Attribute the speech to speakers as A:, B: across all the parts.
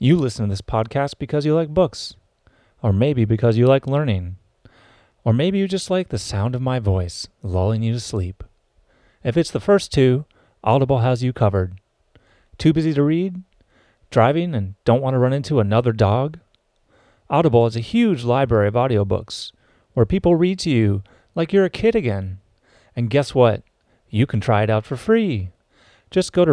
A: You listen to this podcast because you like books, or maybe because you like learning, or maybe you just like the sound of my voice lulling you to sleep. If it's the first two, Audible has you covered. Too busy to read? Driving and don't want to run into another dog? Audible is a huge library of audiobooks where people read to you like you're a kid again. And guess what? You can try it out for free. Just go to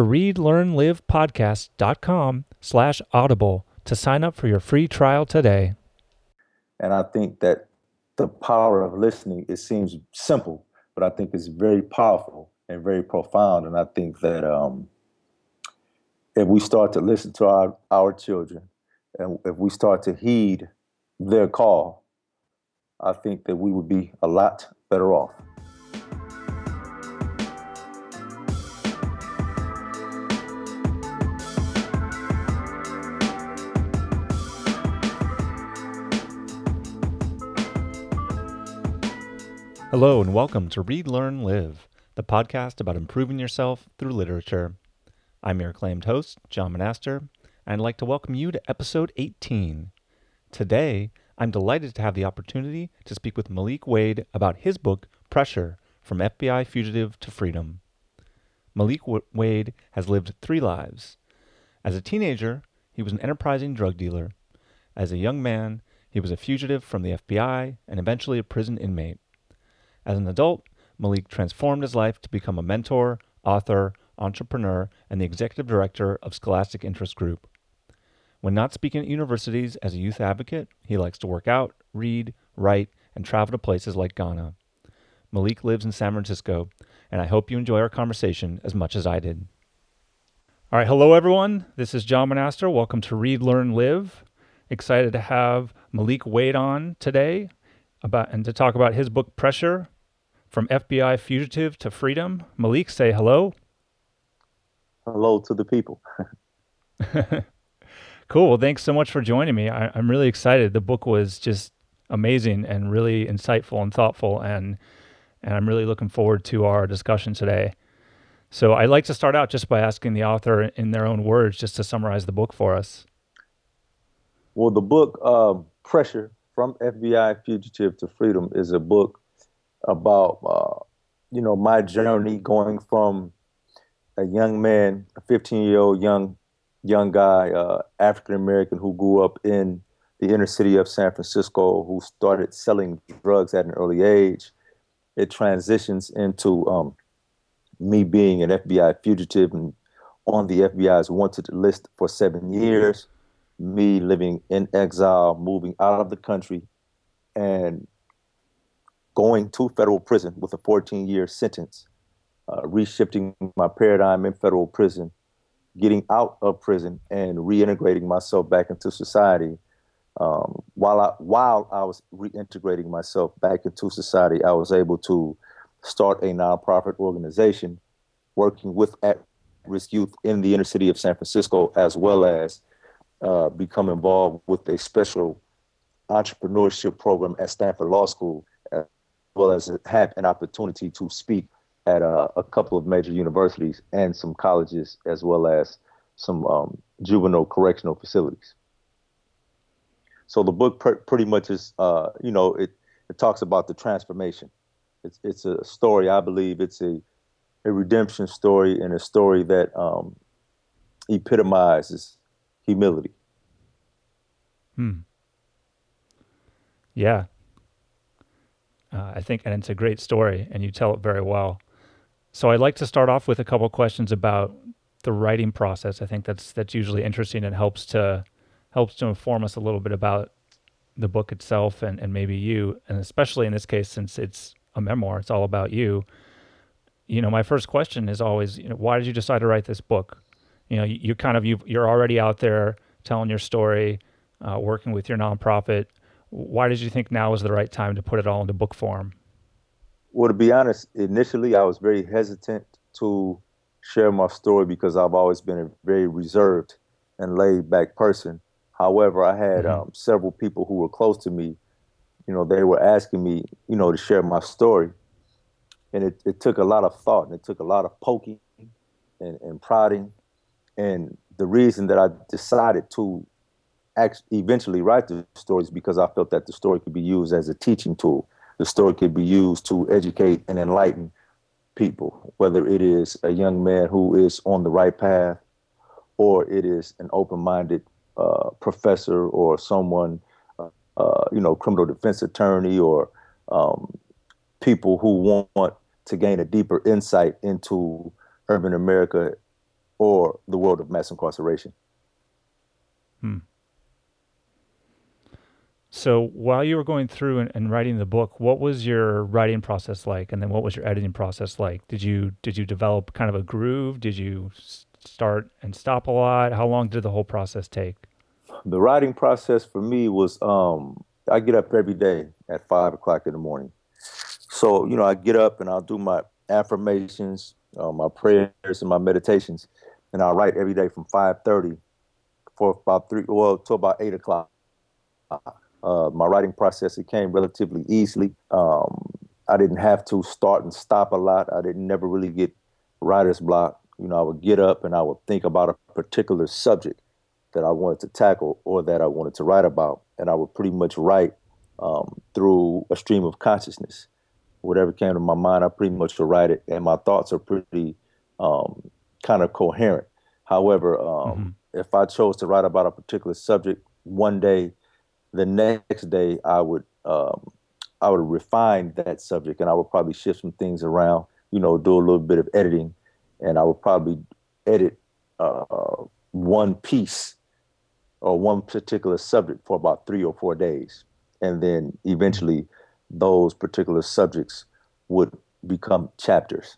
A: readlearnlivepodcast.com/audible to sign up for your free trial today.
B: And I think that the power of listening, it seems simple, but I think it's very powerful and very profound. And I think that if we start to listen to our children and if we start to heed their call, I think that we would be a lot better off.
A: Hello and welcome to Read, Learn, Live, the podcast about improving yourself through literature. I'm your acclaimed host, John Monaster, and I'd like to welcome you to episode 18. Today, I'm delighted to have the opportunity to speak with Malik Wade about his book, Pressure, From FBI Fugitive to Freedom. Malik Wade has lived 3 lives. As a teenager, he was an enterprising drug dealer. As a young man, he was a fugitive from the FBI and eventually a prison inmate. As an adult, Malik transformed his life to become a mentor, author, entrepreneur, and the executive director of Scholastic Interest Group. When not speaking at universities as a youth advocate, he likes to work out, read, write, and travel to places like Ghana. Malik lives in San Francisco, and I hope you enjoy our conversation as much as I did. All right, hello everyone. This is John Monaster. Welcome to Read, Learn, Live. Excited to have Malik Wade on today and to talk about his book, Pressure, From FBI Fugitive to Freedom. Malik, say hello.
B: Hello to the people.
A: Cool. Well, thanks so much for joining me. I'm really excited. The book was just amazing and really insightful and thoughtful, and I'm really looking forward to our discussion today. So I'd like to start out just by asking the author in their own words just to summarize the book for us.
B: Well, the book, Pressure, From FBI Fugitive to Freedom, is a book about, my journey going from a young man, a 15-year-old young guy, African American who grew up in the inner city of San Francisco, who started selling drugs at an early age. It transitions into me being an FBI fugitive and on the FBI's wanted list for 7 years, me living in exile, moving out of the country, and going to federal prison with a 14-year sentence, reshifting my paradigm in federal prison, getting out of prison and reintegrating myself back into society. While I was reintegrating myself back into society, I was able to start a nonprofit organization working with at-risk youth in the inner city of San Francisco, as well as become involved with a special entrepreneurship program at Stanford Law School, as well as have an opportunity to speak at a couple of major universities and some colleges, as well as some juvenile correctional facilities. So the book pretty much is, it talks about the transformation. It's a story, I believe it's a redemption story, and a story that epitomizes humility.
A: Yeah. I think, and it's a great story, and you tell it very well. So I'd like to start off with a couple of questions about the writing process. I think that's usually interesting and helps to inform us a little bit about the book itself and maybe you, and especially in this case, since it's a memoir, it's all about you. My first question is always, why did you decide to write this book? You're already out there telling your story, working with your nonprofit. Why did you think now was the right time to put it all into book form?
B: Well, to be honest, initially I was very hesitant to share my story because I've always been a very reserved and laid back person. However, I had several people who were close to me, they were asking me, to share my story. And it took a lot of thought, and it took a lot of poking and prodding. And the reason that I decided to actually eventually write the stories because I felt that the story could be used as a teaching tool. The story could be used to educate and enlighten people, whether it is a young man who is on the right path or it is an open-minded professor or someone, criminal defense attorney or um, people who want to gain a deeper insight into urban America or the world of mass incarceration.
A: Hmm. So while you were going through and writing the book, what was your writing process like? And then what was your editing process like? Did you develop kind of a groove? Did you start and stop a lot? How long did the whole process take?
B: The writing process for me was I get up every day at 5 o'clock in the morning. So, I get up and I'll do my affirmations, my prayers and my meditations, and I'll write every day from 5:30 for about to about 8 o'clock. My writing process, it came relatively easily. I didn't have to start and stop a lot. I didn't never really get writer's block. I would get up and I would think about a particular subject that I wanted to tackle or that I wanted to write about. And I would pretty much write through a stream of consciousness. Whatever came to my mind, I pretty much would write it. And my thoughts are pretty um, kind of coherent. However,
A: Hmm.
B: if I chose to write about a particular subject one day, the next day I would refine that subject and I would probably shift some things around, do a little bit of editing, and I would probably edit uh, one piece or one particular subject for about 3 or 4 days. And then eventually those particular subjects would become chapters.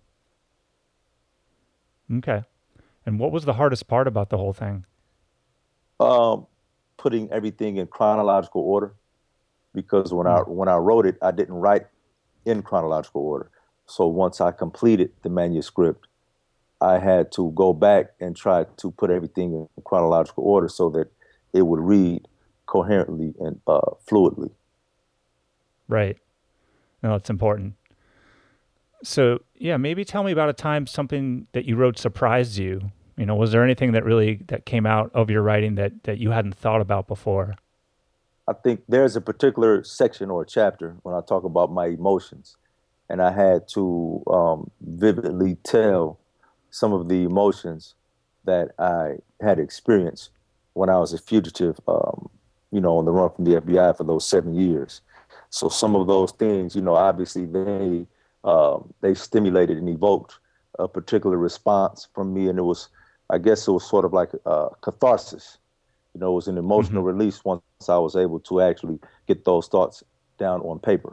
A: Okay. And what was the hardest part about the whole thing?
B: Um, Putting everything in chronological order because when I
A: Mm.
B: when I wrote it, I didn't write in chronological order. So once I completed the manuscript, I had to go back and try to put everything in chronological order so that it would read coherently and fluidly.
A: Right. No, it's important. So, yeah, maybe tell me about a time something that you wrote surprised you. Was there anything that really that came out of your writing that you hadn't thought about before?
B: I think there's a particular section or chapter when I talk about my emotions, and I had to vividly tell some of the emotions that I had experienced when I was a fugitive, on the run from the FBI for those 7 years. So some of those things, obviously they stimulated and evoked a particular response from me, and I guess it was sort of like catharsis. It was an
A: Hmm.
B: emotional release once I was able to actually get those thoughts down on paper.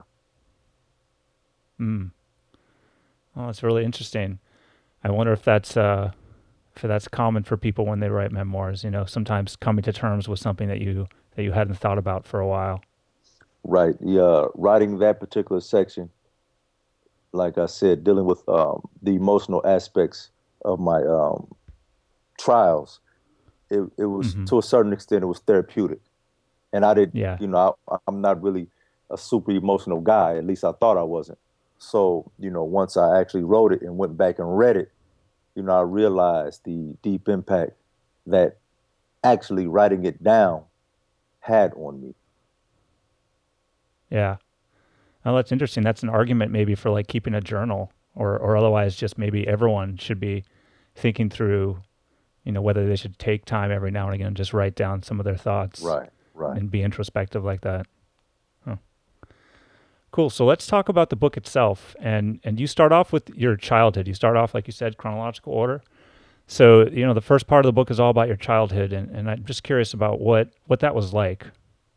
A: Mm. Oh, that's really interesting. I wonder if that's common for people when they write memoirs. Sometimes coming to terms with something that you hadn't thought about for a while.
B: Right. Yeah. Writing that particular section, like I said, dealing with the emotional aspects of my trials, it was
A: Hmm.
B: to a certain extent it was therapeutic. And I did,
A: Yeah.
B: I'm not really a super emotional guy. At least I thought I wasn't. So, once I actually wrote it and went back and read it, I realized the deep impact that actually writing it down had on me.
A: Yeah. Oh, that's interesting. That's an argument maybe for like keeping a journal, or otherwise just maybe everyone should be thinking through, whether they should take time every now and again and just write down some of their thoughts
B: Right, right.
A: and be introspective like that. Huh. Cool. So let's talk about the book itself. And you start off with your childhood. You start off, like you said, chronological order. So, the first part of the book is all about your childhood, and I'm just curious about what that was like.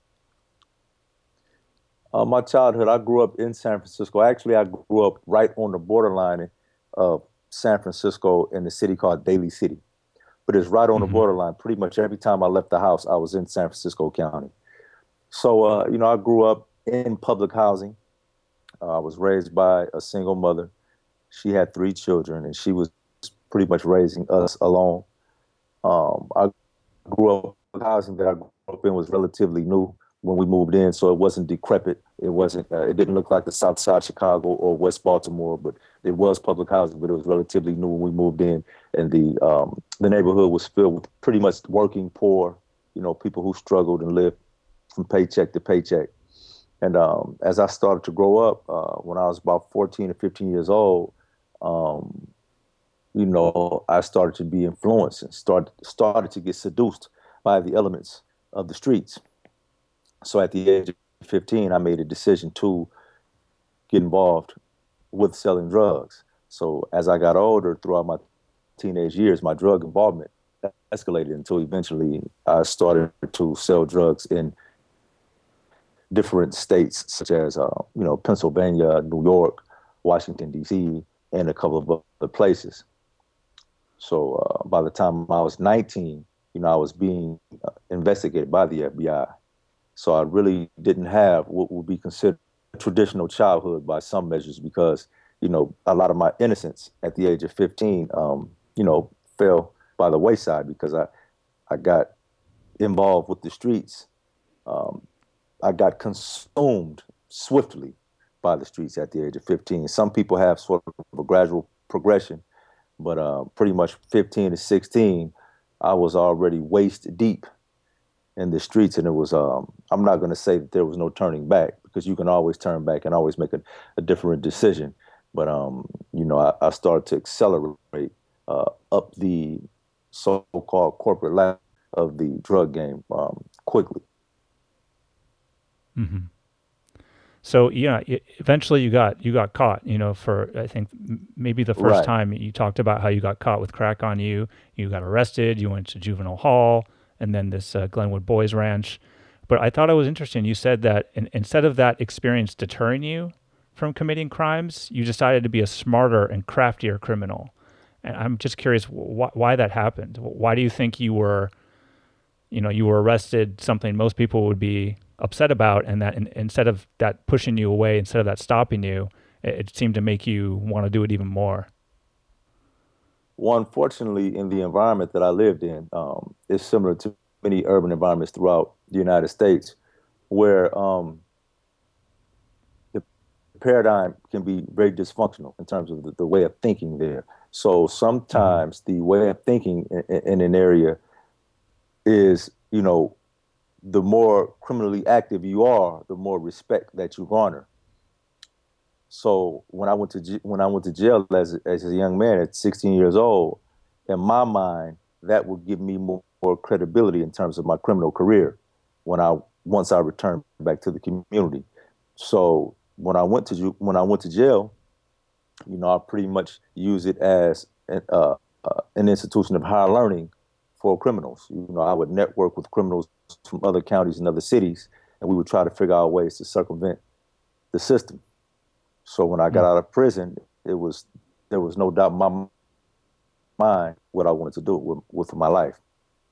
B: My childhood, I grew up in San Francisco. Actually, I grew up right on the borderline of San Francisco in the city called Daly City. But it's right on the
A: Hmm.
B: borderline. Pretty much every time I left the house, I was in San Francisco County. So, I grew up in public housing. I was raised by a single mother. She had 3 children, and she was pretty much raising us alone. I grew up housing that I grew up in was relatively new when we moved in, so it wasn't decrepit. It wasn't. It didn't look like the South Side Chicago or West Baltimore, but it was public housing. But it was relatively new when we moved in, and the neighborhood was filled with pretty much working poor, people who struggled and lived from paycheck to paycheck. And as I started to grow up, when I was about 14 or 15 years old, um, I started to be influenced and started to get seduced by the elements of the streets. So at the age of 15, I made a decision to get involved with selling drugs. So as I got older throughout my teenage years, my drug involvement escalated until eventually I started to sell drugs in different states, such as Pennsylvania, New York, Washington D.C., and a couple of other places. So by the time I was 19, I was being investigated by the FBI. So I really didn't have what would be considered a traditional childhood by some measures because, a lot of my innocence at the age of 15, fell by the wayside because I got involved with the streets. Um, I got consumed swiftly by the streets at the age of 15. Some people have sort of a gradual progression, but pretty much 15 to 16, I was already waist deep in the streets, and it was. I'm not going to say that there was no turning back because you can always turn back and always make a different decision. But I started to accelerate up the so-called corporate ladder of the drug game quickly.
A: Hmm. So yeah, eventually you got caught. For I think maybe the first
B: Right.
A: time you talked about how you got caught with crack on you. You got arrested. You went to juvenile hall, and then this Glenwood Boys Ranch. But I thought it was interesting. You said that instead of that experience deterring you from committing crimes, you decided to be a smarter and craftier criminal. And I'm just curious why that happened. Why do you think you were arrested, something most people would be upset about, and that instead of that pushing you away, instead of that stopping you, it seemed to make you want to do it even more.
B: Well, unfortunately, in the environment that I lived in, it's similar to many urban environments throughout the United States, where the paradigm can be very dysfunctional in terms of the way of thinking there. So
A: Hmm.
B: sometimes the way of thinking in an area is, the more criminally active you are, the more respect that you garner. So when I went to jail as a young man at 16 years old, in my mind, that would give me more credibility in terms of my criminal career when I once I returned back to the community. So when I went to jail, I pretty much use it as an institution of higher learning for criminals. I would network with criminals from other counties and other cities, and we would try to figure out ways to circumvent the system. So when I got out of prison, it was there was no doubt in my mind what I wanted to do with my life.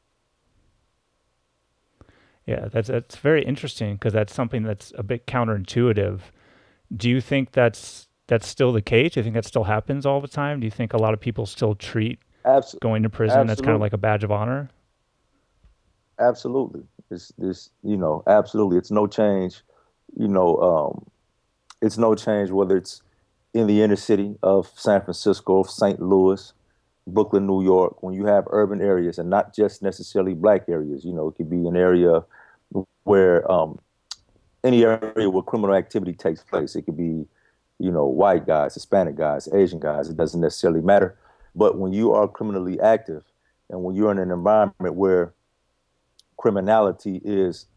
A: Yeah, that's very interesting because that's something that's a bit counterintuitive. Do you think that's still the case? Do you think that still happens all the time? Do you think a lot of people still treat
B: Abs-
A: going to prison as kind of
B: Absolutely,
A: like a badge of honor?
B: absolutely. Absolutely. It's no change. You know, it's no change whether it's in the inner city of San Francisco, St. Louis, Brooklyn, New York. When you have urban areas and not just necessarily black areas, it could be an area where any area where criminal activity takes place. It could be, white guys, Hispanic guys, Asian guys. It doesn't necessarily matter. But when you are criminally active and when you're in an environment where criminality is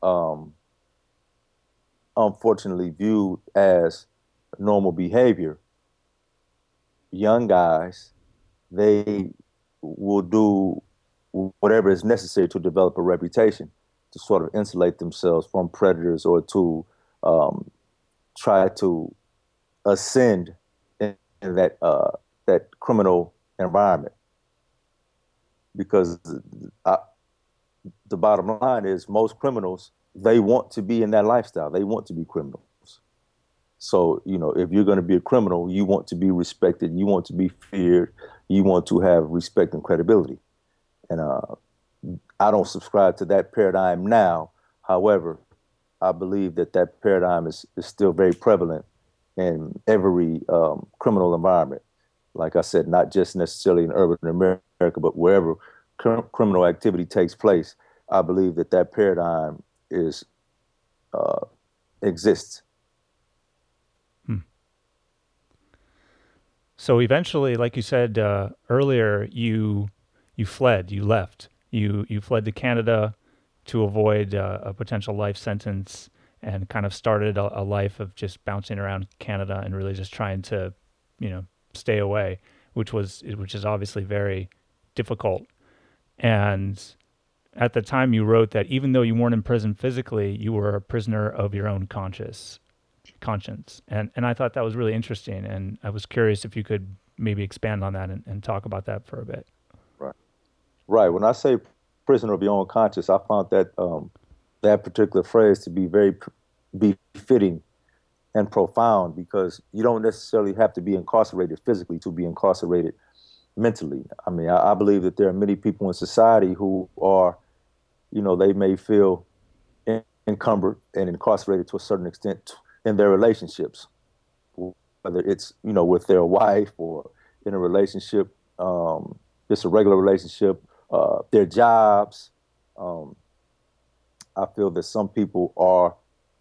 B: unfortunately viewed as normal behavior, young guys, they will do whatever is necessary to develop a reputation to sort of insulate themselves from predators or to um, try to ascend in that criminal environment. Because I, the bottom line is most criminals they want to be in that lifestyle. They want to be criminals. So if you're going to be a criminal, you want to be respected. You want to be feared. You want to have respect and credibility. And I don't subscribe to that paradigm now. However, I believe that paradigm is still very prevalent in every criminal environment. Like I said, not just necessarily in urban America, but wherever criminal activity takes place. I believe that that paradigm is uh, exists.
A: Hmm. So eventually, like you said earlier, you fled, you left, you fled to Canada to avoid a potential life sentence, and kind of started a life of just bouncing around Canada and really just trying to, you know, stay away, which is obviously very difficult. And at the time, you wrote that even though you weren't in prison physically, you were a prisoner of your own conscience. And I thought that was really interesting. And I was curious if you could maybe expand on that and talk about that for a bit.
B: Right. Right. When I say prisoner of your own conscience, I found that that particular phrase to be very befitting and profound because you don't necessarily have to be incarcerated physically to be incarcerated mentally. I mean, I believe that there are many people in society who are, they may feel encumbered and incarcerated to a certain extent in their relationships, whether it's, with their wife or in a relationship, just a regular relationship, their jobs. Um, I feel that some people are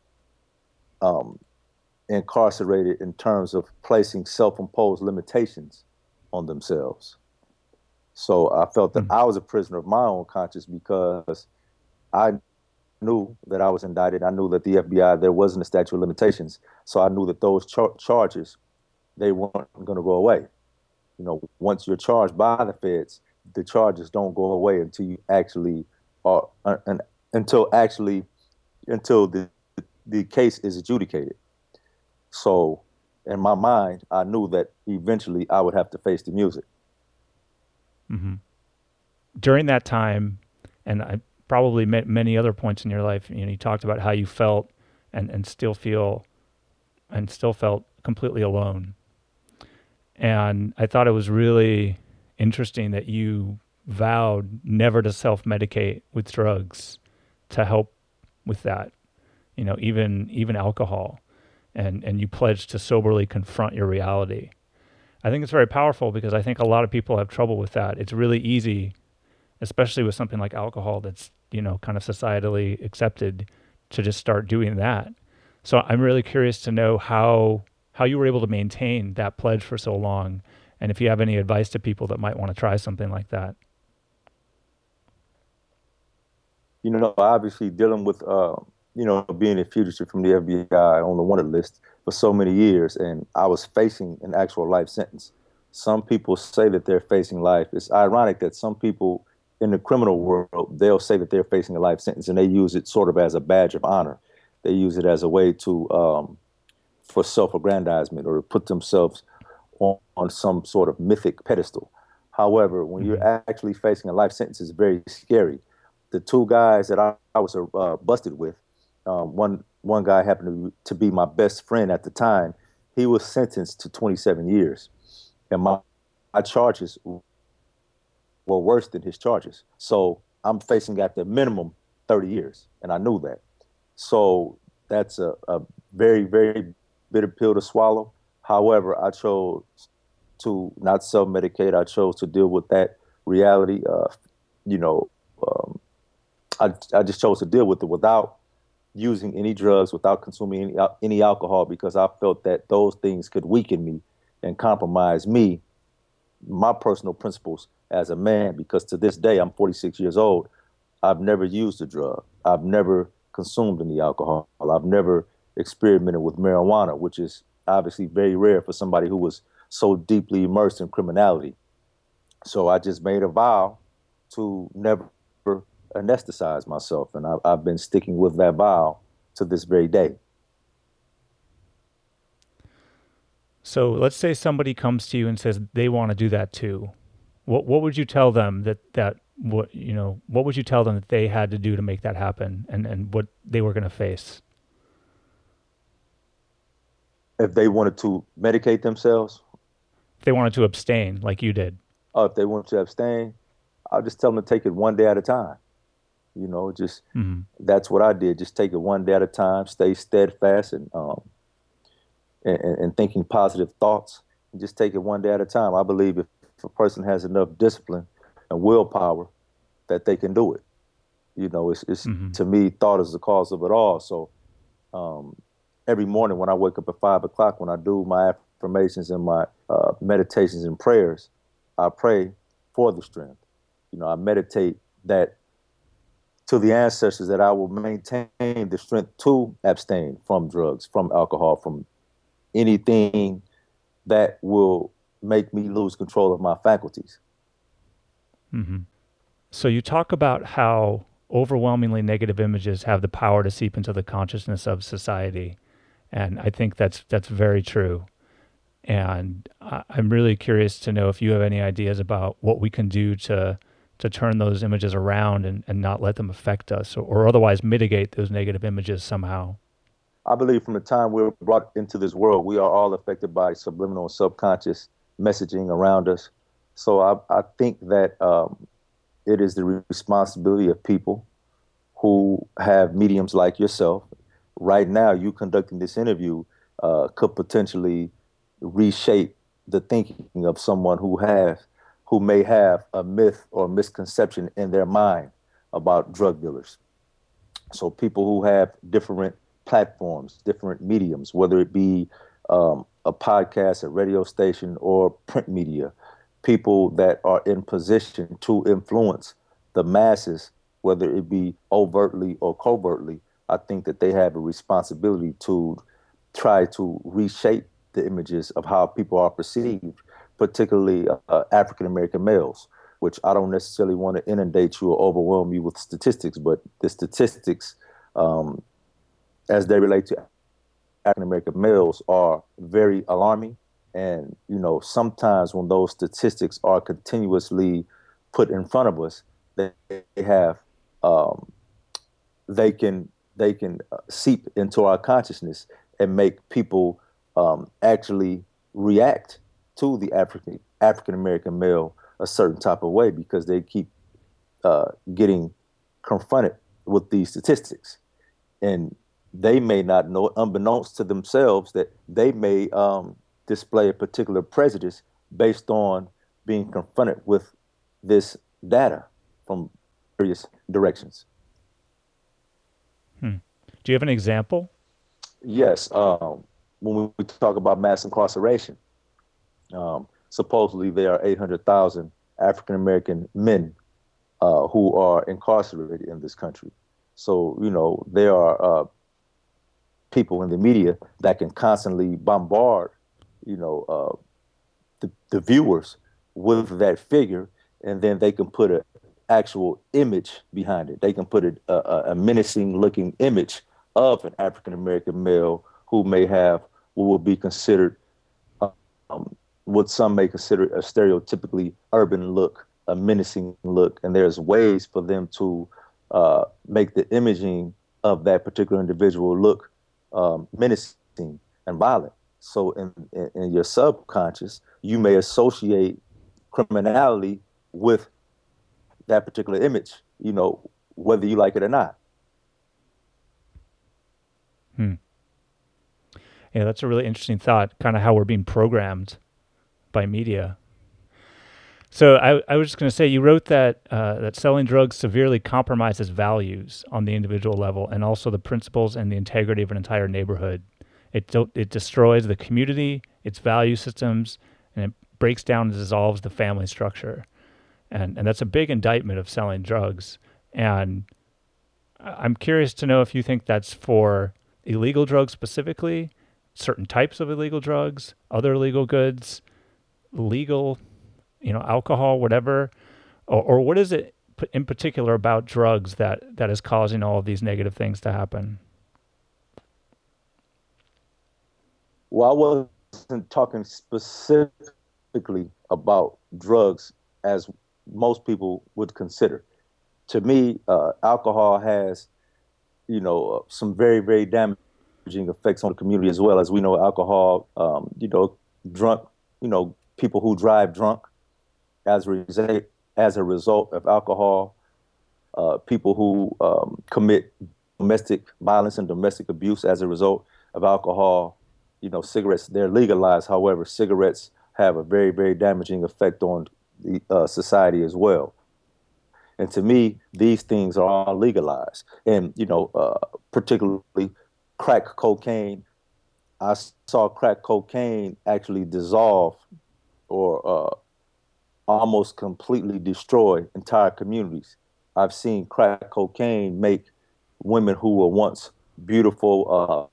B: um, incarcerated in terms of placing self-imposed limitations on themselves. So I felt that
A: Hmm.
B: I was a prisoner of my own conscience because I knew that I was indicted. I knew that the FBI, there wasn't a statute of limitations. So I knew that those charges, they weren't going to go away. Once you're charged by the feds, the charges don't go away until you actually are, until actually, until the case is adjudicated. So in my mind, I knew that eventually I would have to face the music.
A: Hmm. During that time, and I probably met many other points in your life, you talked about how you felt and still feel and still felt completely alone. And I thought it was really interesting that you vowed never to self medicate with drugs to help with that, even alcohol. And you pledged to soberly confront your reality. I think it's very powerful because I think a lot of people have trouble with that. It's really easy, especially with something like alcohol that's, kind of societally accepted, to just start doing that. So I'm really curious to know how you were able to maintain that pledge for so long, and if you have any advice to people that might want to try something like that.
B: Obviously dealing with, being a fugitive from the FBI on the wanted list for so many years, and I was facing an actual life sentence. Some people say that they're facing life. It's ironic that some people in the criminal world, they'll say that they're facing a life sentence, and they use it sort of as a badge of honor. They use it as a way to, for self-aggrandizement or to put themselves on some sort of mythic pedestal. However, when you're
A: Mm-hmm.
B: actually facing a life sentence, it's very scary. The two guys that I was busted with, one guy happened to be my best friend at the time. He was sentenced to 27 years, and my charges were worse than his charges. So I'm facing at the minimum 30 years, and I knew that. So that's a very, very bitter pill to swallow. However, I chose to not self-medicate. I chose to deal with that reality. You know, um, I just chose to deal with it without using any drugs, without consuming any alcohol, because I felt that those things could weaken me and compromise me, my personal principles as a man. Because to this day, I'm 46 years old. I've never used a drug. I've never consumed any alcohol. I've never experimented with marijuana, which is obviously very rare for somebody who was so deeply immersed in criminality. So I just made a vow to never anesthetize myself, and I've been sticking with that vow to this very day.
A: So let's say somebody comes to you and says they want to do that too. What would you tell them what would you tell them that they had to do to make that happen, and what they were going to face
B: If they wanted to medicate themselves,
A: if they wanted to abstain like you did?
B: or if they wanted to abstain, I'll just tell them to take it one day at a time. Just
A: Mm-hmm.
B: that's what I did. Just take it one day at a time, stay steadfast and thinking positive thoughts, and just take it one day at a time. I believe if a person has enough discipline and willpower, that they can do it. It's
A: Hmm.
B: to me, thought is the cause of it all. So um, every morning when I wake up at 5 o'clock, when I do my affirmations and my meditations and prayers, I pray for the strength. I meditate that to the ancestors that I will maintain the strength to abstain from drugs, from alcohol, from anything that will make me lose control of my faculties.
A: Hmm. So you talk about how overwhelmingly negative images have the power to seep into the consciousness of society, and I think that's very true. And I'm really curious to know if you have any ideas about what we can do to turn those images around and not let them affect us, or otherwise mitigate those negative images somehow.
B: I believe from the time we're brought into this world, we are all affected by subliminal and subconscious messaging around us. So I think that it is the responsibility of people who have mediums like yourself. Right now, you conducting this interview could potentially reshape the thinking of someone who may have a myth or misconception in their mind about drug dealers. So people who have different platforms, different mediums, whether it be a podcast, a radio station, or print media, people that are in position to influence the masses, whether it be overtly or covertly, I think that they have a responsibility to try to reshape the images of how people are perceived, particularly African American males, which I don't necessarily want to inundate you or overwhelm you with statistics, but the statistics, um, as they relate to African American males, are very alarming. And, sometimes when those statistics are continuously put in front of us, they have um, they can seep into our consciousness and make people actually react to the African American male a certain type of way because they keep getting confronted with these statistics, and they may not know, unbeknownst to themselves, that they may display a particular prejudice based on being confronted with this data from various directions.
A: Hmm. Do you have an example?
B: Yes, when we talk about mass incarceration, supposedly there are 800,000 African American men who are incarcerated in this country. So, there are people in the media that can constantly bombard, the viewers with that figure, and then they can put an actual image behind it. They can put a menacing looking image of an African American male who may have what would be considered um, what some may consider a stereotypically urban look, a menacing look, and there's ways for them to make the imaging of that particular individual look menacing and violent. So in your subconscious, you may associate criminality with that particular image, whether you like it or not.
A: Hmm. Yeah, that's a really interesting thought, kind of how we're being programmed by media. So I was just going to say, you wrote that that selling drugs severely compromises values on the individual level, and also the principles and the integrity of an entire neighborhood. It destroys the community, its value systems, and it breaks down and dissolves the family structure. And that's a big indictment of selling drugs. And I'm curious to know if you think that's for illegal drugs specifically, certain types of illegal drugs, other illegal goods, legal, alcohol, whatever, or what is it in particular about drugs that is causing all of these negative things to happen?
B: Well, I wasn't talking specifically about drugs as most people would consider. To me, alcohol has, some very, very damaging effects on the community as well. As we know, alcohol, drunk, people who drive drunk as a result, of alcohol, people who commit domestic violence and domestic abuse as a result of alcohol. Cigarettes, they're legalized. However, cigarettes have a very, very damaging effect on the society as well. And to me, these things are all legalized. And, particularly crack cocaine, I saw crack cocaine actually dissolve or almost completely destroy entire communities. I've seen crack cocaine make women who were once beautiful,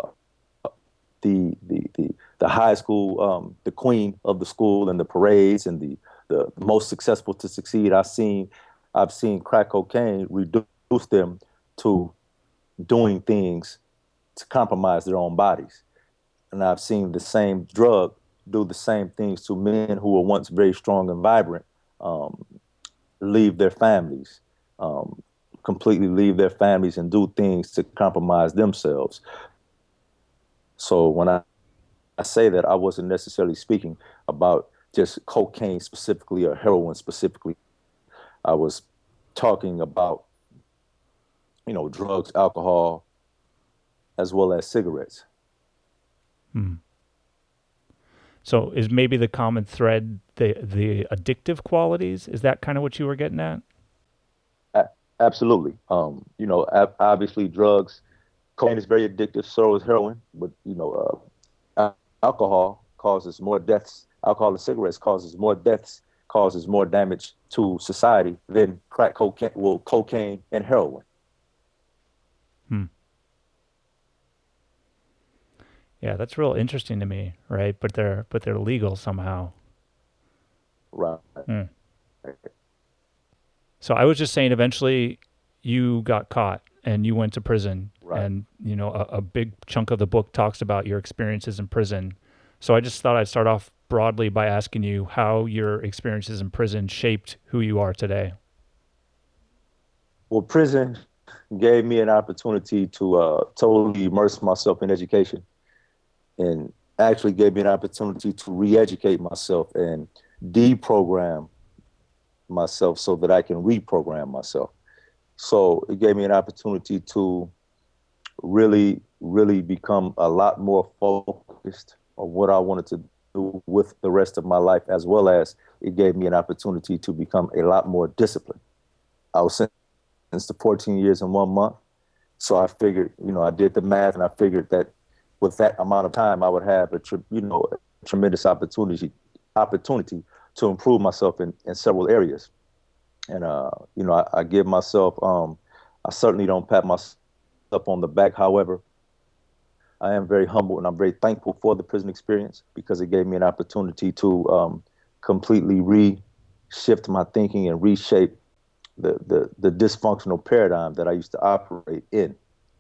B: the high school, the queen of the school and the parades and the most successful to succeed. I've seen crack cocaine reduce them to doing things to compromise their own bodies. And I've seen the same drug do the same things to men who were once very strong and vibrant, um, leave their families, um, completely leave their families and do things to compromise themselves. So when I say that, I wasn't necessarily speaking about just cocaine specifically or heroin specifically. I was talking about, drugs, alcohol, as well as cigarettes.
A: Hmm. So is maybe the common thread the addictive qualities? Is that kind of what you were getting at?
B: A- Absolutely. Obviously drugs, cocaine is very addictive, so is heroin, but alcohol causes more deaths. Alcohol and cigarettes causes more deaths, causes more damage to society than cocaine and heroin.
A: Hmm. Yeah, that's real interesting to me, right? But they're legal somehow.
B: Right.
A: Hmm. So I was just saying, eventually, you got caught and you went to prison,
B: Right.
A: and a big chunk of the book talks about your experiences in prison. So I just thought I'd start off broadly by asking you how your experiences in prison shaped who you are today.
B: Well, prison gave me an opportunity to totally immerse myself in education and actually gave me an opportunity to re-educate myself and deprogram myself so that I can reprogram myself. So it gave me an opportunity to really, really become a lot more focused on what I wanted to do with the rest of my life, as well as it gave me an opportunity to become a lot more disciplined. I was sentenced to 14 years and 1 month. So I figured, I did the math and I figured that with that amount of time, I would have a tremendous opportunity to improve myself in several areas. And, I give myself, I certainly don't pat myself on the back. However, I am very humble and I'm very thankful for the prison experience because it gave me an opportunity to completely reshift my thinking and reshape the dysfunctional paradigm that I used to operate in.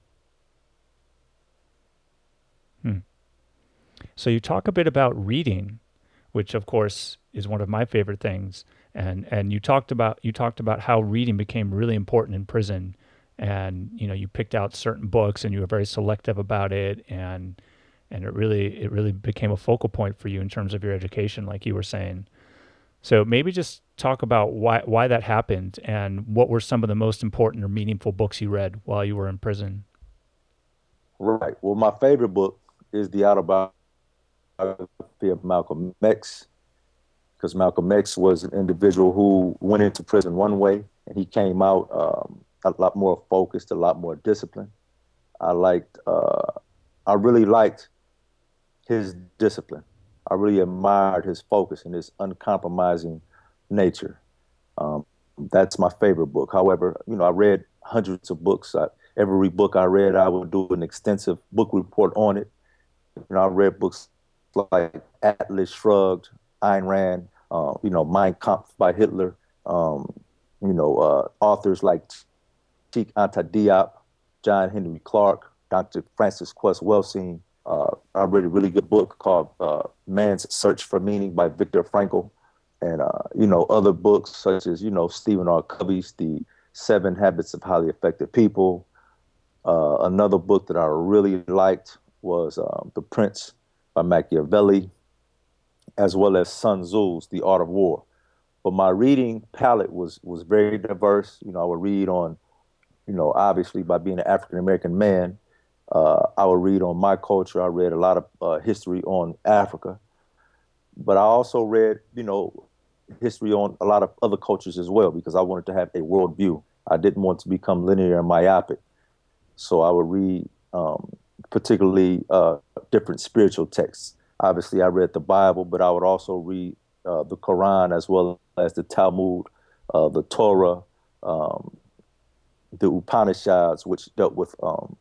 A: Hmm. So you talk a bit about reading, which of course is one of my favorite things. And you talked about how reading became really important in prison, and you picked out certain books and you were very selective about it, and it really became a focal point for you in terms of your education, like you were saying. So maybe just talk about why that happened and what were some of the most important or meaningful books you read while you were in prison.
B: Right. Well, my favorite book is the autobiography of Malcolm X, because Malcolm X was an individual who went into prison one way and he came out a lot more focused, a lot more disciplined. I liked, I really liked his discipline. I really admired his focus and his uncompromising nature. Um, that's my favorite book. However, I read hundreds of books. Every book I read, I would do an extensive book report on it. I read books like Atlas Shrugged, Ayn Rand, Mein Kampf by Hitler, um, authors like Cheikh Anta Diop, John Henry Clark, Dr. Francis Quest Welsing. I read a really good book called Man's Search for Meaning by Viktor Frankl. And, other books such as, Stephen R. Covey's The 7 Habits of Highly Effective People. Another book that I really liked was The Prince by Machiavelli, as well as Sun Tzu's The Art of War. But my reading palette was very diverse. I would read on, obviously by being an African American man, I would read on my culture. I read a lot of history on Africa, but I also read, history on a lot of other cultures as well because I wanted to have a world view. I didn't want to become linear and myopic. So I would read particularly different spiritual texts. Obviously, I read the Bible, but I would also read the Quran as well as the Talmud, the Torah, um, the Upanishads, which dealt with,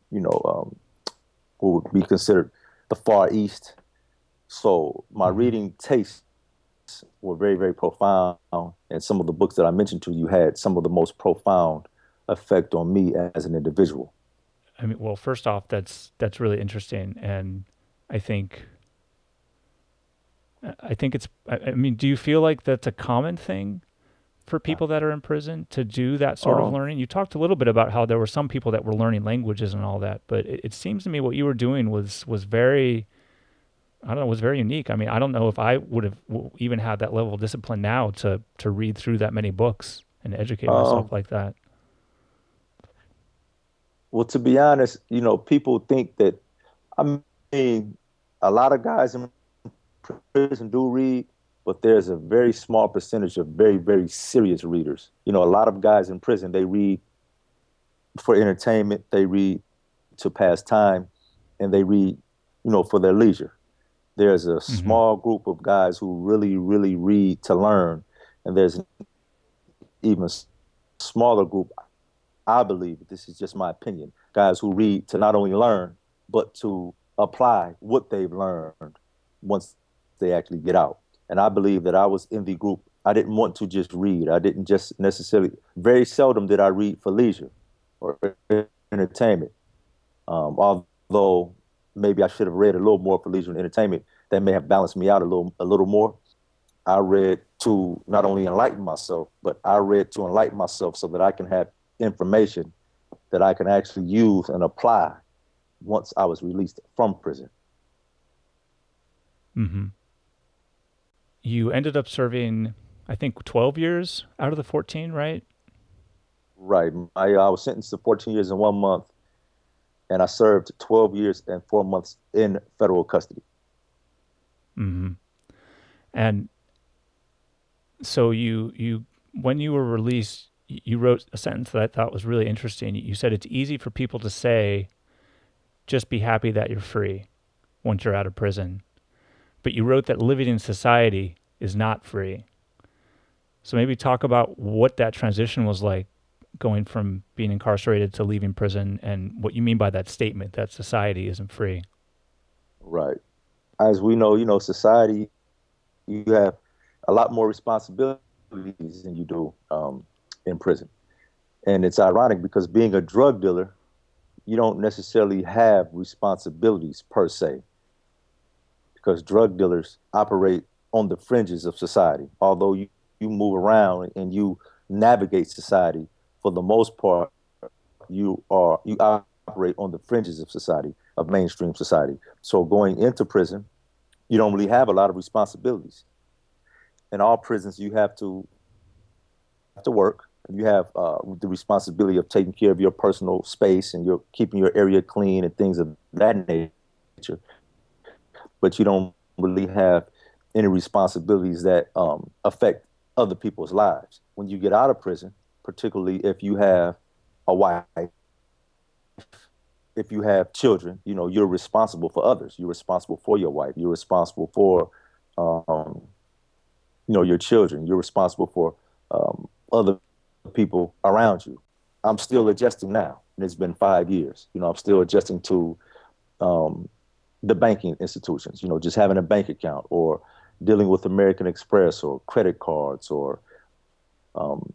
B: what would be considered the Far East. So my
A: Hmm.
B: reading tastes were very, very profound. And some of the books that I mentioned to you had some of the most profound effect on me as an individual.
A: I mean, well, first off, that's really interesting, and I think I think it's. I mean, do you feel like that's a common thing for people that are in prison to do that sort of
B: Um,
A: learning? You talked a little bit about how there were some people that were learning languages and all that, but it seems to me what you were doing was very, I don't know, was very unique. I mean, I don't know if I would have even had that level of discipline now to read through that many books and educate myself
B: um,
A: like that.
B: well, to be honest, people think that, I mean, a lot of guys in prison do read, but there's a very small percentage of very, very serious readers. A lot of guys in prison, they read for entertainment, they read to pass time, and they read, for their leisure. There's a
A: Hmm.
B: small group of guys who really, really read to learn, and there's an even smaller group, I believe, this is just my opinion, guys who read to not only learn, but to apply what they've learned once they actually get out. And I believe that I was in the group. I didn't want to just read. I didn't just necessarily, very seldom did I read for leisure or entertainment. Although maybe I should have read a little more for leisure and entertainment, that may have balanced me out a little more. I read to not only enlighten myself, but I read to enlighten myself so that I can have information that I can actually use and apply once I was released from prison.
A: Hmm. You ended up serving, I think, 12 years out of the 14, right?
B: Right. I was sentenced to 14 years and 1 month, and I served 12 years and 4 months in federal custody.
A: Hmm. And so you when you were released, you wrote a sentence that I thought was really interesting. You said it's easy for people to say, just be happy that you're free once you're out of prison. But you wrote that living in society is not free. So maybe talk about what that transition was like going from being incarcerated to leaving prison and what you mean by that statement that society isn't free.
B: Right. As we know, society, you have a lot more responsibilities than you do in prison. And it's ironic because being a drug dealer, you don't necessarily have responsibilities per se, because drug dealers operate on the fringes of society. Although you move around and you navigate society, for the most part, you operate on the fringes of society, of mainstream society. So going into prison, you don't really have a lot of responsibilities. In all prisons, you have to work. You have the responsibility of taking care of your personal space and you're keeping your area clean and things of that nature. But you don't really have any responsibilities that affect other people's lives. When you get out of prison, particularly if you have a wife, if you have children, you're responsible for others. You're responsible for your wife. You're responsible for, um, your children. You're responsible for other people around you. I'm still adjusting now, and it's been 5 years. I'm still adjusting to um, the banking institutions. Just having a bank account or dealing with American Express or credit cards or um,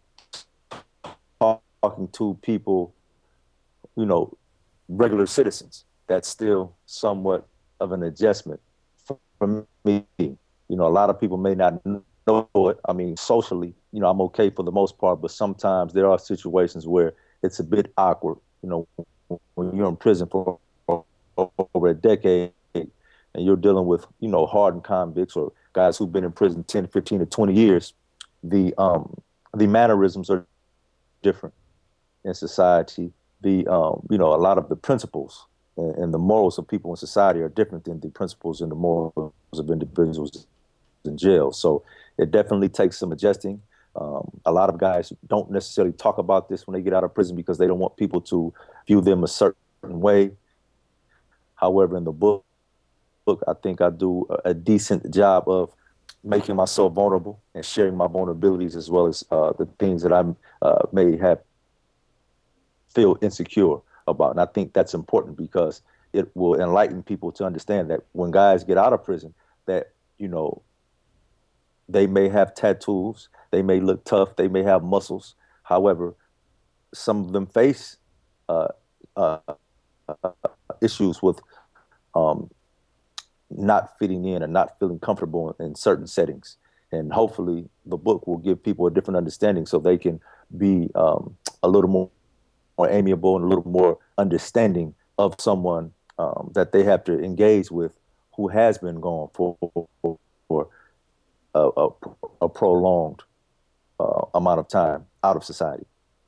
B: talking to people, you know, regular citizens. That's still somewhat of an adjustment for me. A lot of people may not know it. I mean, socially, I'm okay for the most part, but sometimes there are situations where it's a bit awkward. When you're in prison for over a decade and you're dealing with, hardened convicts or guys who've been in prison 10, 15 to 20 years, the mannerisms are different in society. A lot of the principles and the morals of people in society are different than the principles and the morals of individuals in jail. So It definitely takes some adjusting. A lot of guys don't necessarily talk about this when they get out of prison because they don't want people to view them a certain way. However, in the book, I think I do a decent job of making myself vulnerable and sharing my vulnerabilities as well as the things that I may have feel insecure about. And I think that's important because it will enlighten people to understand that when guys get out of prison, that, you know, they may have tattoos, they may look tough, they may have muscles. However, some of them face uh, uh, issues with um, not fitting in and not feeling comfortable in certain settings. And hopefully, the book will give people a different understanding so they can be a little more amiable and a little more understanding of someone that they have to engage with who has been gone for a, a, a prolonged amount of time out of society.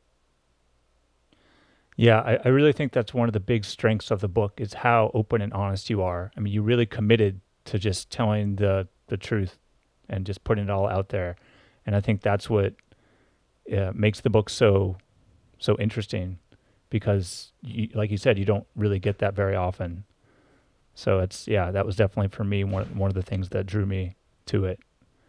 A: Yeah, I really think that's one of the big strengths of the book is how open and honest you are. I mean, you really committed to just telling the truth and just putting it all out there. And I think that's what makes the book so interesting because, like you said, you don't really get that very often. So that was definitely for me one of the things that drew me to it.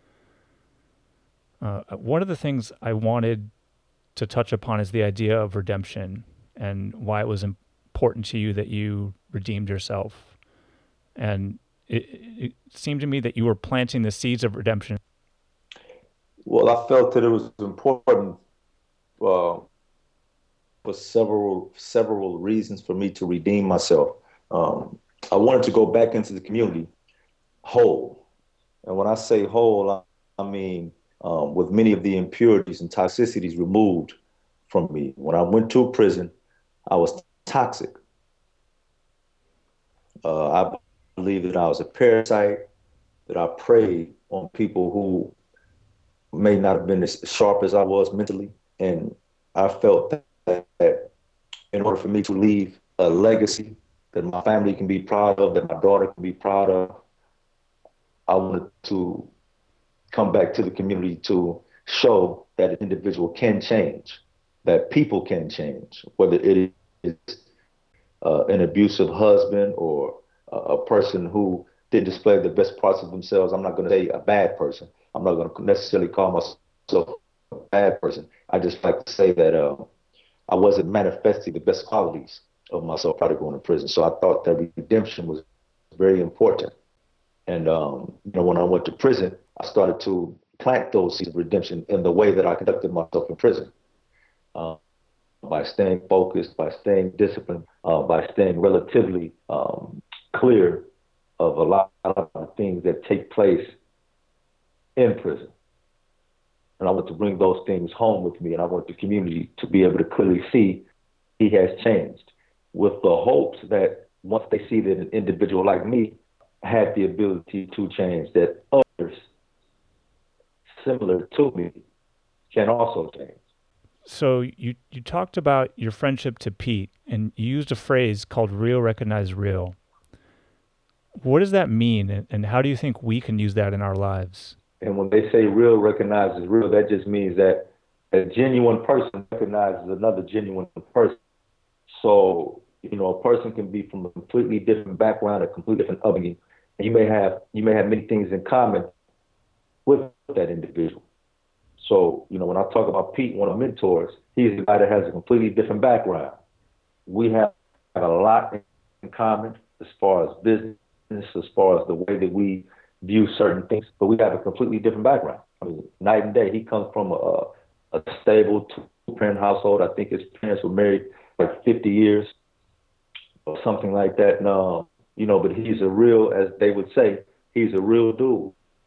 A: One of the things I wanted to touch upon is the idea of redemption and why it was important to you that you redeemed yourself. And it seemed to me that you were planting the seeds of redemption.
B: Well, I felt that it was important uh, for several reasons for me to redeem myself. Um, I wanted to go back into the community whole, and when I say whole, I mean with many of the impurities and toxicities removed from me. When I went to prison, I was toxic. I believe that I was a parasite, that I preyed on people who may not have been as sharp as I was mentally. And I felt that in order for me to leave a legacy that my family can be proud of, that my daughter can be proud of, I wanted to come back to the community to show that an individual can change, that people can change, whether it is an abusive husband or a person who didn't display the best parts of themselves. I'm not going to say a bad person. I'm not going to necessarily call myself a bad person. I just like to say that I wasn't manifesting the best qualities of myself prior to going to prison. So I thought that redemption was very important. And when I went to prison, I started to plant those seeds of redemption in the way that I conducted myself in prison. Um, by staying focused, by staying disciplined, by staying relatively clear of a lot of the things that take place in prison. And I want to bring those things home with me, and I want the community to be able to clearly see he has changed, with the hopes that once they see that an individual like me had the ability to change, that others similar to me can also change.
A: So you talked about your friendship to Pete, and you used a phrase called "real recognize real." What does that mean, and how do you think we can use that in our lives?
B: And when they say real recognizes real, that just means that a genuine person recognizes another genuine person. So, a person can be from a completely different background, a completely different upbringing, and you may have many things in common with that individual. So, when I talk about Pete, one of my mentors, he's a guy that has a completely different background. We have a lot in common as far as business, as far as the way that we view certain things, but we have a completely different background. I mean, night and day. He comes from a stable two-parent household. I think his parents were married like 50 years or something like that. And, but he's a real, as they would say, he's a real dude.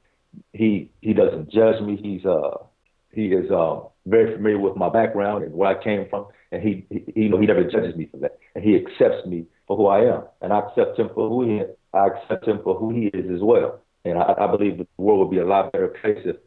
B: He doesn't judge me. He is very familiar with my background and where I came from, and he never judges me for that, and he accepts me for who I am, and I accept him for who he is. I accept him for who he is as well, and I believe the world would be a lot better place if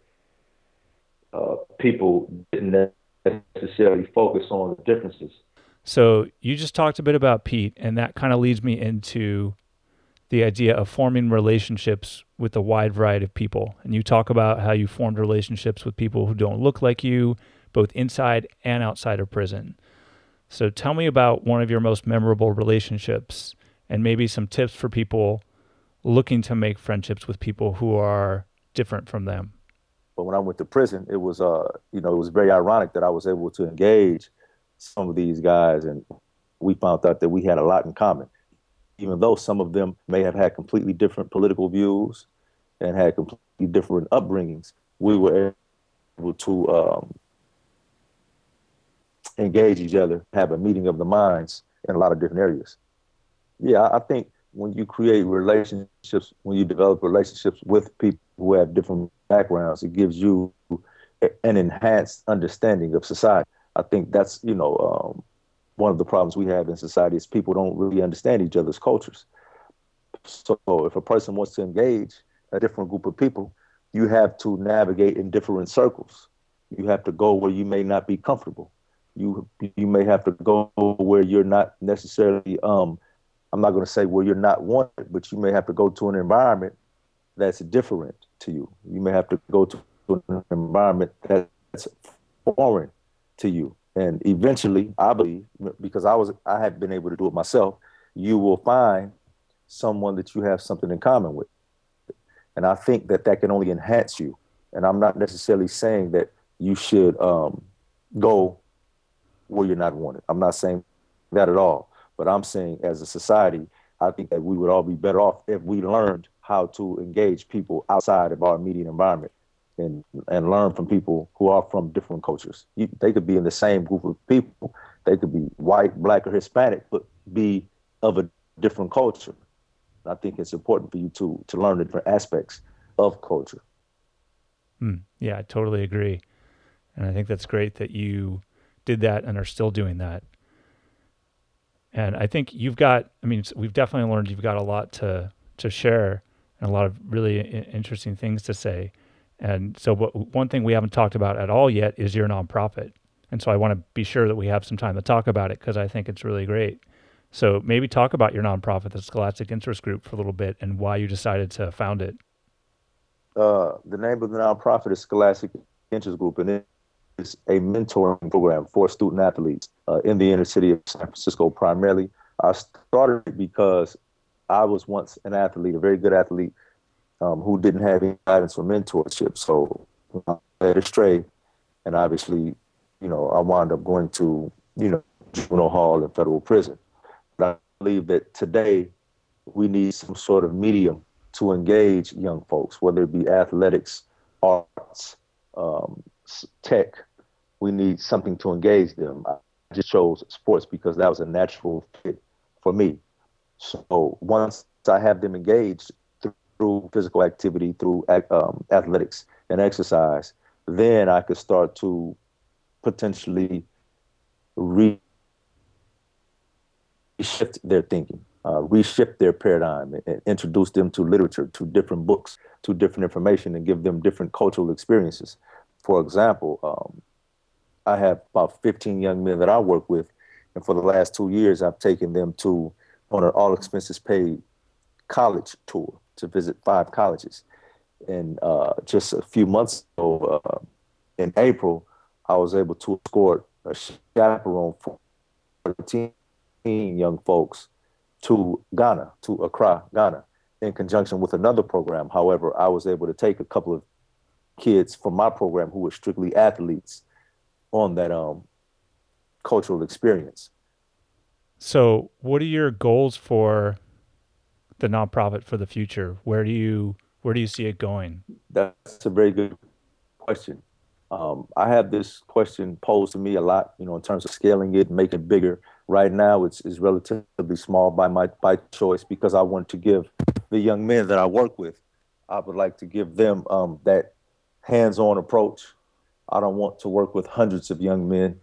B: people didn't necessarily focus on the differences.
A: So you just talked a bit about Pete, and that kind of leads me into the idea of forming relationships with a wide variety of people. And you talk about how you formed relationships with people who don't look like you, both inside and outside of prison. So tell me about one of your most memorable relationships and maybe some tips for people looking to make friendships with people who are different from them.
B: But when I went to prison, it was it was very ironic that I was able to engage some of these guys, and we found out that we had a lot in common. Even though some of them may have had completely different political views and had completely different upbringings, we were able to engage each other, have a meeting of the minds in a lot of different areas. Yeah, I think when you create relationships, when you develop relationships with people who have different backgrounds, it gives you an enhanced understanding of society. I think that's, one of the problems we have in society is people don't really understand each other's cultures. So if a person wants to engage a different group of people, you have to navigate in different circles. You have to go where you may not be comfortable. You may have to go where you're not necessarily I'm not going to say where you're not wanted, but you may have to go to an environment that's different to you. You may have to go to an environment that's foreign to you. And eventually, I believe, because I have been able to do it myself, you will find someone that you have something in common with. And I think that that can only enhance you. And I'm not necessarily saying that you should go where you're not wanted. I'm not saying that at all. But I'm saying as a society, I think that we would all be better off if we learned how to engage people outside of our immediate environment and learn from people who are from different cultures. They could be in the same group of people. They could be white, black, or Hispanic, but be of a different culture. I think it's important for you to learn the different aspects of culture.
A: Yeah, I totally agree. And I think that's great that you did that and are still doing that. And I think we've definitely learned you've got a lot to share and a lot of really interesting things to say. And so one thing we haven't talked about at all yet is your nonprofit. And so I want to be sure that we have some time to talk about it because I think it's really great. So maybe talk about your nonprofit, the Scholastic Interest Group, for a little bit and why you decided to found it.
B: The name of the nonprofit is Scholastic Interest Group, and it is a mentoring program for student athletes in the inner city of San Francisco primarily. I started it because I was once an athlete, a very good athlete, who didn't have any guidance or mentorship. So I led astray, and obviously, I wound up going to, juvenile hall and federal prison. But I believe that today we need some sort of medium to engage young folks, whether it be athletics, arts, tech. We need something to engage them. I just chose sports because that was a natural fit for me. So once I have them engaged through physical activity, through athletics and exercise, then I could start to potentially reshift their thinking, reshift their paradigm, and introduce them to literature, to different books, to different information, and give them different cultural experiences. For example, I have about 15 young men that I work with, and for the last 2 years, I've taken them on an all expenses paid college tour to visit 5 colleges. And just a few months ago, in April, I was able to escort a chaperone for 14 young folks to Ghana, to Accra, Ghana, in conjunction with another program. However, I was able to take a couple of kids from my program who were strictly athletes on that cultural experience.
A: So, what are your goals for the nonprofit for the future? Where do you see it going?
B: That's a very good question. I have this question posed to me a lot, in terms of scaling it, making it bigger. Right now, it's relatively small by choice because I want to give the young men that I work with, I would like to give them that hands-on approach. I don't want to work with hundreds of young men.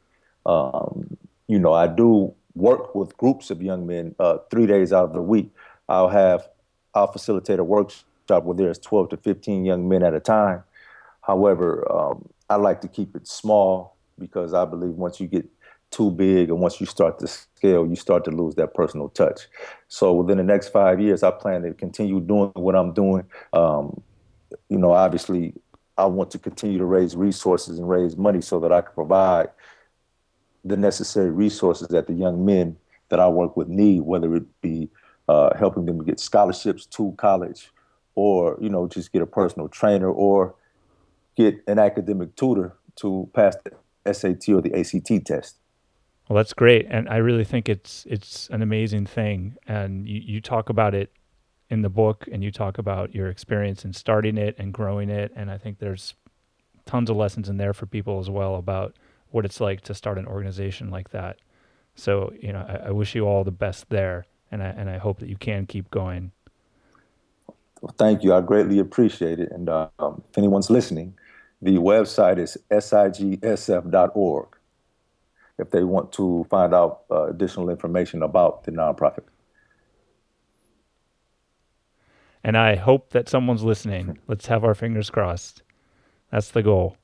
B: I do work with groups of young men 3 days out of the week. I'll facilitate a workshop where there's 12 to 15 young men at a time. However, I like to keep it small because I believe once you get too big and once you start to scale, you start to lose that personal touch. So within the next 5 years, I plan to continue doing what I'm doing. Obviously, I want to continue to raise resources and raise money so that I can provide the necessary resources that the young men that I work with need, whether it be helping them get scholarships to college, or just get a personal trainer, or get an academic tutor to pass the SAT or the ACT test.
A: Well, that's great, and I really think it's an amazing thing. And you talk about it in the book, and you talk about your experience in starting it and growing it. And I think there's tons of lessons in there for people as well about what it's like to start an organization like that. So, I wish you all the best there, and I hope that you can keep going.
B: Well, thank you. I greatly appreciate it. And if anyone's listening, the website is sigsf.org if they want to find out additional information about the nonprofit.
A: And I hope that someone's listening. Let's have our fingers crossed. That's the goal.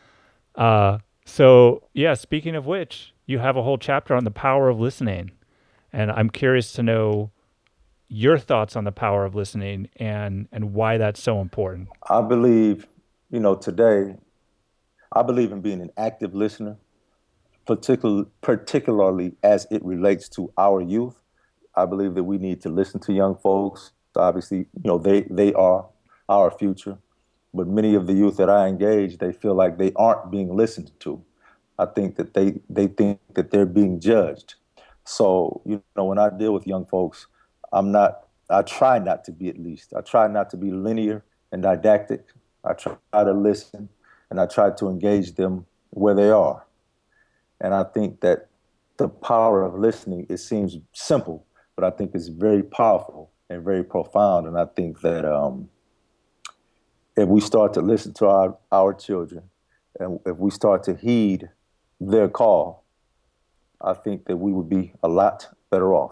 A: So yeah, speaking of which, you have a whole chapter on the power of listening. And I'm curious to know your thoughts on the power of listening and why that's so important.
B: I believe, today, I believe in being an active listener, particularly as it relates to our youth. I believe that we need to listen to young folks. Obviously, they are our future. But many of the youth that I engage, they feel like they aren't being listened to. I think that they think that they're being judged. So, when I deal with young folks, I try not to be, at least. I try not to be linear and didactic. I try to listen, and I try to engage them where they are. And I think that the power of listening, it seems simple, but I think it's very powerful and very profound. And I think that if we start to listen to our children, and if we start to heed their call, I think that we would be a lot better off.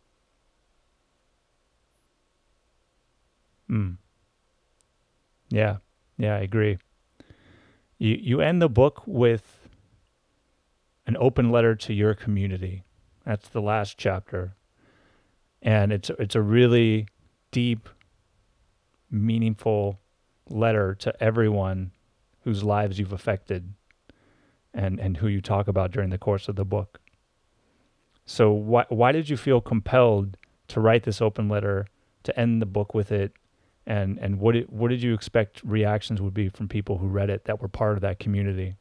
A: Mm. Yeah. Yeah, I agree. You end the book with an open letter to your community. That's the last chapter. And it's a really deep, meaningful letter to everyone whose lives you've affected and who you talk about during the course of the book. So why did you feel compelled to write this open letter, to end the book with it, and what did you expect reactions would be from people who read it that were part of that community?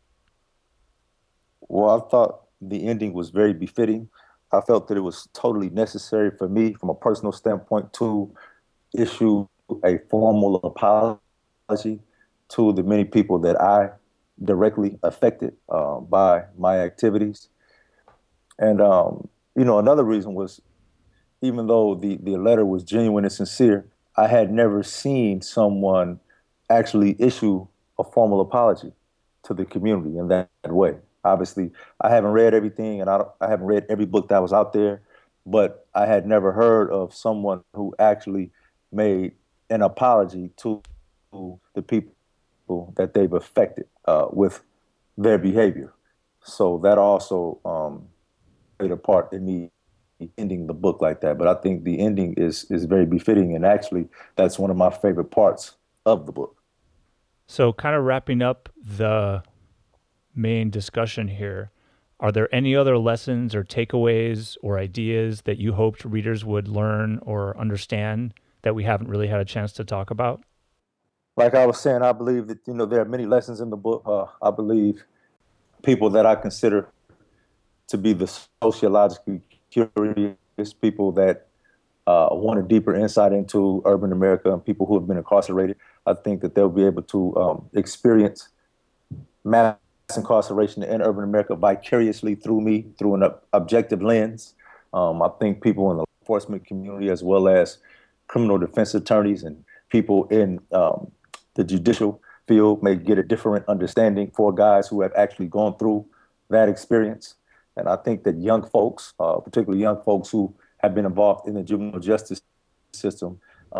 B: Well, I thought the ending was very befitting. I felt that it was totally necessary for me, from a personal standpoint, to issue a formal apology to the many people that I directly affected by my activities. And, another reason was, even though the letter was genuine and sincere, I had never seen someone actually issue a formal apology to the community in that way. Obviously, I haven't read everything, and I haven't read every book that was out there, but I had never heard of someone who actually made an apology to the people that they've affected with their behavior. So that also played a part in me ending the book like that. But I think the ending is very befitting, and actually, that's one of my favorite parts of the book.
A: So kind of wrapping up the main discussion here, are there any other lessons or takeaways or ideas that you hoped readers would learn or understand that we haven't really had a chance to talk about?
B: Like I was saying, I believe that there are many lessons in the book. I believe people that I consider to be the sociologically curious, people that want a deeper insight into urban America, and people who have been incarcerated. I think that they'll be able to experience mass incarceration in urban America vicariously through me, through an objective lens. I think people in the law enforcement community, as well as criminal defense attorneys and people in the judicial field, may get a different understanding for guys who have actually gone through that experience. And I think that young folks, particularly young folks who have been involved in the juvenile justice system,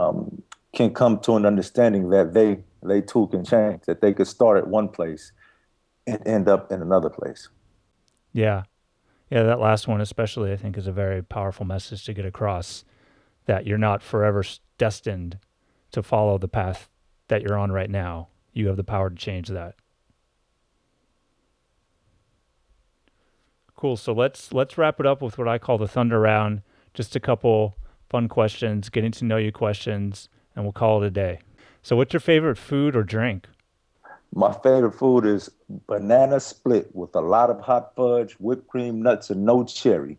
B: can come to an understanding that they too can change, that they could start at one place and end up in another place.
A: Yeah. Yeah, that last one especially, I think, is a very powerful message to get across, that you're not forever destined to follow the path that you're on right now. You have the power to change that. Cool. So let's wrap it up with what I call the thunder round. Just a couple fun questions, getting to know you questions, and we'll call it a day. So what's your favorite food or drink?
B: My favorite food is banana split with a lot of hot fudge, whipped cream, nuts, and no cherry.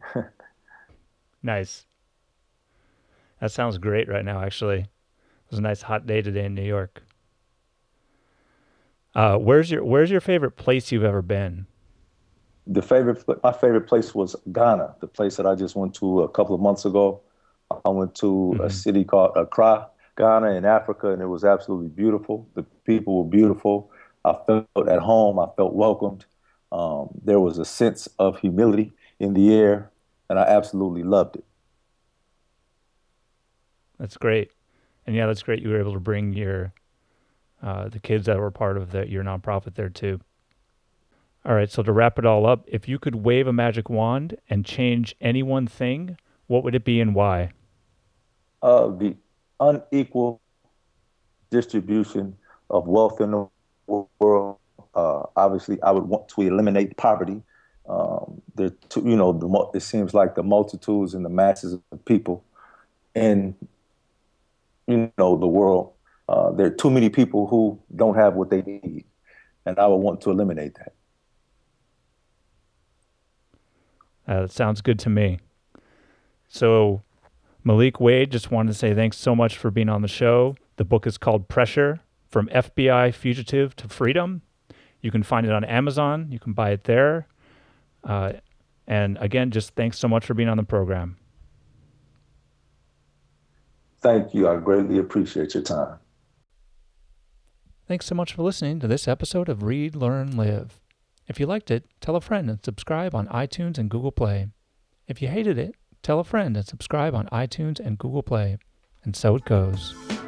A: Nice. That sounds great right now, actually. It was a nice hot day today in New York. Where's your favorite place you've ever been?
B: My favorite place was Ghana, the place that I just went to a couple of months ago. I went to a
A: Hmm.
B: city called Accra, Ghana in Africa, and it was absolutely beautiful. The people were beautiful. I felt at home. I felt welcomed. There was a sense of humility in the air, and I absolutely loved it.
A: That's great. And yeah, that's great. You were able to bring your the kids that were part of your nonprofit there too. All right. So to wrap it all up, if you could wave a magic wand and change any one thing, what would it be and why?
B: The unequal distribution of wealth in the world. Obviously, I would want to eliminate poverty. It seems like the multitudes and the masses of people in the world. There are too many people who don't have what they need, and I would want to eliminate that.
A: That sounds good to me. So Malik Wade, just wanted to say thanks so much for being on the show. The book is called Pressure: From FBI Fugitive to Freedom. You can find it on Amazon. You can buy it there. Uh, and again, just thanks so much for being on the program.
B: Thank you. I greatly appreciate your time.
A: Thanks so much for listening to this episode of Read, Learn, Live. If you liked it, tell a friend and subscribe on iTunes and Google Play. If you hated it, tell a friend and subscribe on iTunes and Google Play. And so it goes.